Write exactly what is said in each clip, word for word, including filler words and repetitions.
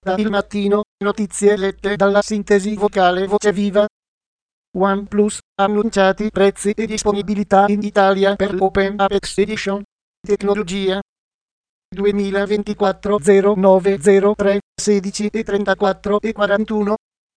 Da Il Mattino, notizie lette dalla sintesi vocale Voce Viva. OnePlus, annunciati prezzi e disponibilità in Italia per l'Open Apex Edition. Tecnologia. duemilaventiquattro zero nove zero tre sedici e trentaquattro e quarantuno.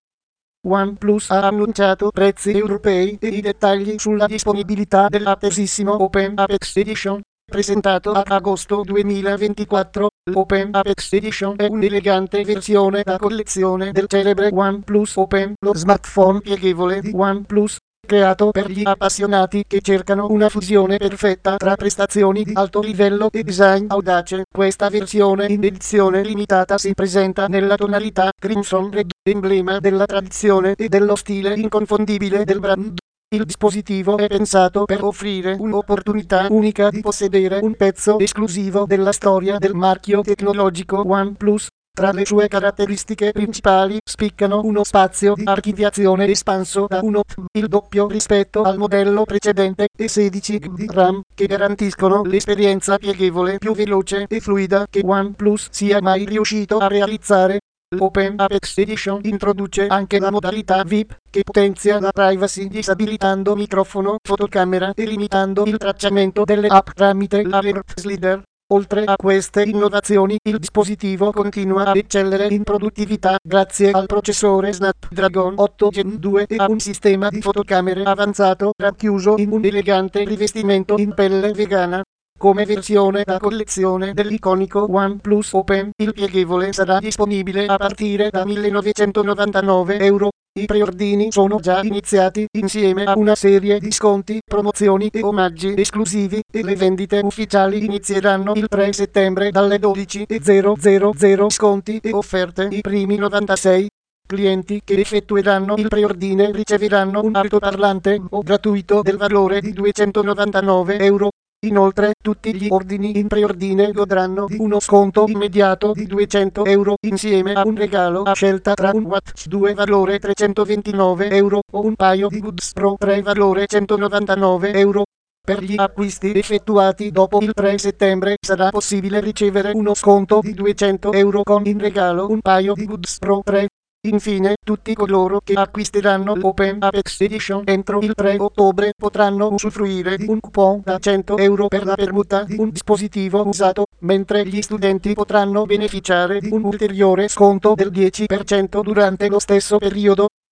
OnePlus ha annunciato prezzi europei e i dettagli sulla disponibilità dell'attesissimo Open Apex Edition. Presentato ad agosto duemilaventiquattro, l'Open Apex Edition è un'elegante versione da collezione del celebre OnePlus Open, lo smartphone pieghevole di OnePlus, creato per gli appassionati che cercano una fusione perfetta tra prestazioni di alto livello e design audace. Questa versione in edizione limitata si presenta nella tonalità Crimson Red, emblema della tradizione e dello stile inconfondibile del brand. Il dispositivo è pensato per offrire un'opportunità unica di possedere un pezzo esclusivo della storia del marchio tecnologico OnePlus. Tra le sue caratteristiche principali spiccano uno spazio di archiviazione espanso da uno T B, il doppio rispetto al modello precedente, e sedici giga di RAM, che garantiscono l'esperienza pieghevole più veloce e fluida che OnePlus sia mai riuscito a realizzare. L'Open Apex Edition introduce anche la modalità V I P, che potenzia la privacy disabilitando microfono, fotocamera e limitando il tracciamento delle app tramite l'Alert Slider. Oltre a queste innovazioni, il dispositivo continua ad eccellere in produttività grazie al processore Snapdragon otto Gen due e a un sistema di fotocamere avanzato racchiuso in un elegante rivestimento in pelle vegana. Come versione da collezione dell'iconico OnePlus Open, il pieghevole sarà disponibile a partire da millenovecentonovantanove euro. I preordini sono già iniziati insieme a una serie di sconti, promozioni e omaggi esclusivi, e le vendite ufficiali inizieranno il tre settembre dalle dodici e zero zero zero. Sconti e offerte i primi novantasei. Clienti che effettueranno il preordine riceveranno un altoparlante o gratuito del valore di duecentonovantanove euro. Inoltre, tutti gli ordini in preordine godranno di uno sconto immediato di duecento euro insieme a un regalo a scelta tra un Watch due valore trecentoventinove euro o un paio di Buds Pro tre valore centonovantanove euro. Per gli acquisti effettuati dopo il tre settembre sarà possibile ricevere uno sconto di duecento euro con in regalo un paio di Buds Pro tre. Infine, tutti coloro che acquisteranno l'Open Apex Edition entro il tre ottobre potranno usufruire di un coupon da cento euro per la permuta di un dispositivo usato, mentre gli studenti potranno beneficiare di un ulteriore sconto del dieci per cento durante lo stesso periodo.